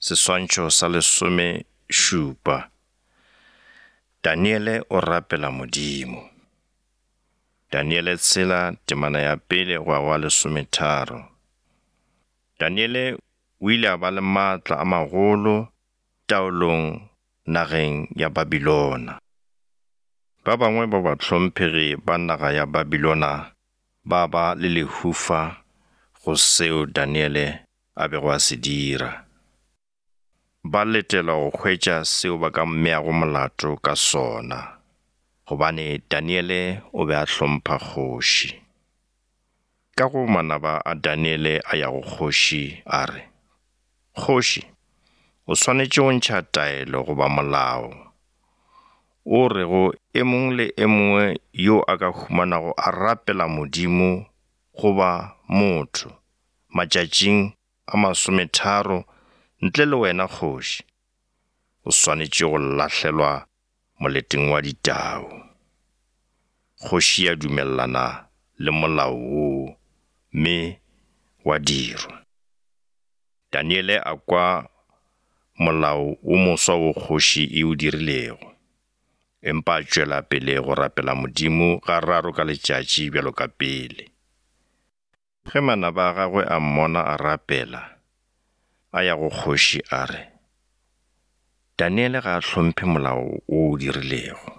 Seswantšho sa 17. Daniele o rapela Modimo. Daniele tshela temana ya pele go wa 13. Daniele o ile a ba le maatla a magolo taolong nageng ya Babilona. Ba bangwe ba batlhomphegi ba naga ya Babilona ba ba le lehufa go seo Daniele a bego a se dira. Ba letela go hwetša seo ba ka mmeago molato ka sona, gobane Daniele o be a hlompha kgoši. Ka go manaba a Daniele a ya go kgoši a re, "Kgoši, o swanetše go ntšha taelo goba molao, o rego e mongwe le e mongwe yo a ka humanago a rapela Modimo goba motho matšatšing a 30 ntle le wena kgoši, o swanetše go lahlelwa moleteng wa ditau." Kgoši ya dumellana le molao woo, mme wa dirwa. Daniele a kwa molao o moswa wo kgoši e o dirilego, empa a tšwela pele go rapela Modimo gararo ka letšatši bjalo ka pele. Ge manaba a gagwe a mmona a rapela, a ya go kgoši a re, "Daniele ga a hlomphe molao o o dirilego."